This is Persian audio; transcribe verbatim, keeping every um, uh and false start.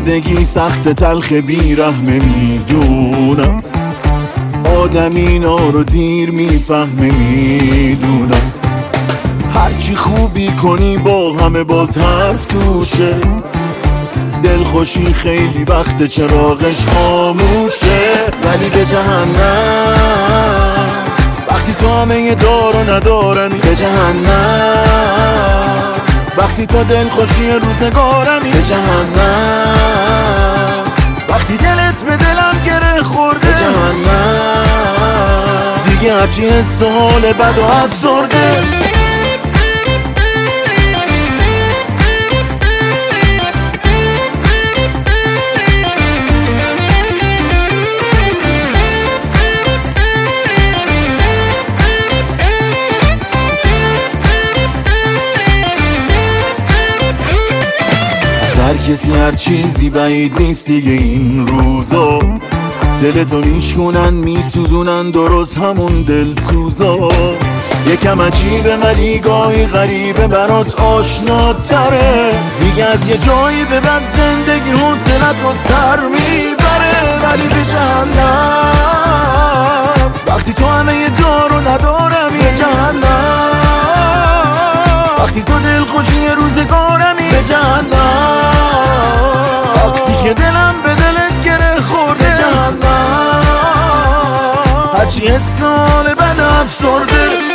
زندگی سخت تلخ بیرحمه میدونم، آدم اینا رو دیر میفهمه میدونم. هرچی خوبی کنی با همه باز حرف توشه، دلخوشی خیلی وقت چراغش خاموشه. ولی به جهنم وقتی تو همه دار و ندارمی، به جهنم وقتی تو دلخوشی روزگارمی، به جهنم وقتی دلت به دلم گره خورده، به جهنم دیگه هرچی حس و حال بد و افسرده. هر کسی هر چیزی بعید نیست دیگه این روزا، دلتو میشکنن میسوزونن درست همون دلسوزا. یکم عجیبه ولی گاهی غریبه برات آشناتره، دیگه از یه جایی به بعد زندگی حوصلت رو سر میبره. ولی به جهنم وقتی تو همه یه دار و ندارم، به جهنم وقتی تو دلخوشی روزگارمی، به جهنم وقتی که دلم به دلت گره خورده، به جهنم هرچی حس حال بد افسرده.